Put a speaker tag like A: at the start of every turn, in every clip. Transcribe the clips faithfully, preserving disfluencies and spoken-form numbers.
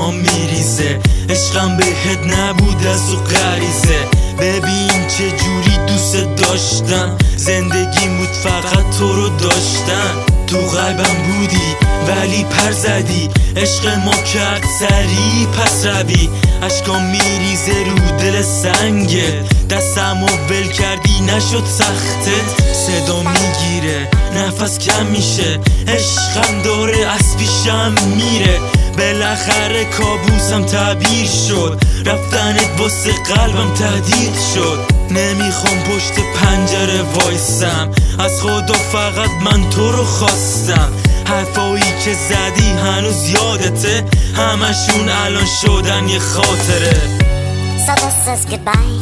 A: پاهام میریزه، عشقم بهت نبود از او غریزه. ببین چه جوری دوست داشتم، زندگیم بود فقط تو رو داشتن. تو قلبم بودی ولی پر زدی، عشق ما کرد سری پس روی. اشکام میریزه رو دل سنگه، دستم و ول کردی نشد سخته. صدا میگیره نفس کم میشه، عشقم داره از پیشم میره. بالاخره کابوسم تعبیر شد، رفتنت واسه قلبم تهدید شد. نمیخوام پشت پنجره وایسم، از خدا فقط من تو رو خواستم. حرفایی که زدی هنوز یادته، همشون الان شدن یه خاطره.
B: So this is goodbye.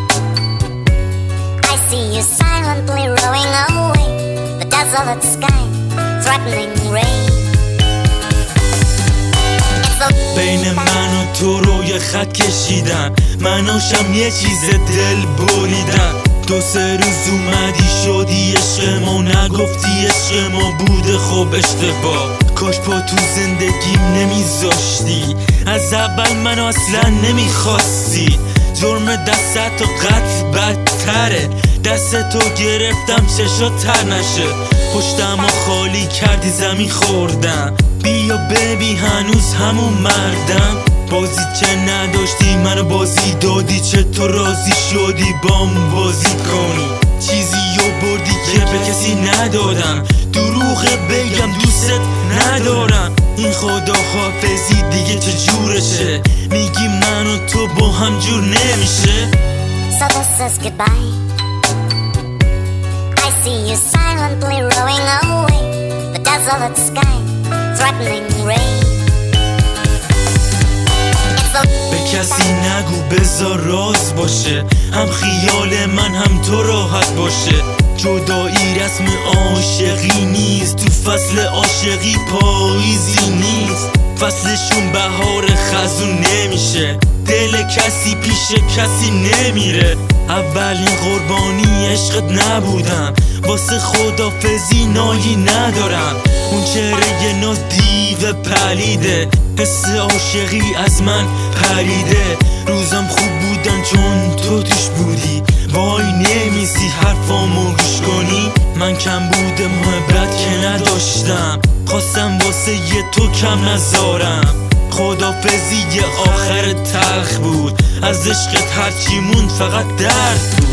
B: I see you silently rowing away, the desolate sky, threatening rain.
A: بین من و تو رو یه خط کشیدن، مناشم یه چیز دل بریدن. دو سه روز اومدی شدی عشق ما، نگفتی عشق ما بوده خب اشتباه. کاش پا تو زندگیم نمیذاشتی، از اول منو اصلا نمیخواستی. جرم دستت تو قطع بدتره، دست تو گرفتم چشات تر نشه. پشتمو خالی کردی زمین خوردم، بیا ببین هنوز همون مردم. بازی چه نداشتی منو بازی دادی، چطور راضی شدی بام بازی کنی. چیزی رو بردی که به کسی ندادم، دروغ بگم دوست ندارم. این خدا حافظی دیگه چه جورشه، میگی من و تو با هم جور نمیشه.
B: So this is goodbye. I see you silently rowing away, the desolate sky, threatening rain.
A: به کسی نگو بذار راز باشه، هم خیال من هم تو راحت باشه. جدایی رسم عاشقی نیست، تو فصل عاشقی پاییزی نیست. فصلشون بهار خزون نمیشه، دل کسی پیش کسی نمیره. اولین قربانی عشقت نبودم، واسه خدافزی نایی ندارم. اون چهره ناز دیو پلیده، حس عاشقی از من پریده. روزم خوب بودن چون تو توش بودی، وای نمیسی حرفامو گوش کنی. من کم بوده محبت که نداشتم، خواستم واسه یه تو کم نذارم. خدافزی یه آخر تلخ بود، از عشقت هرچی موند فقط درد بود.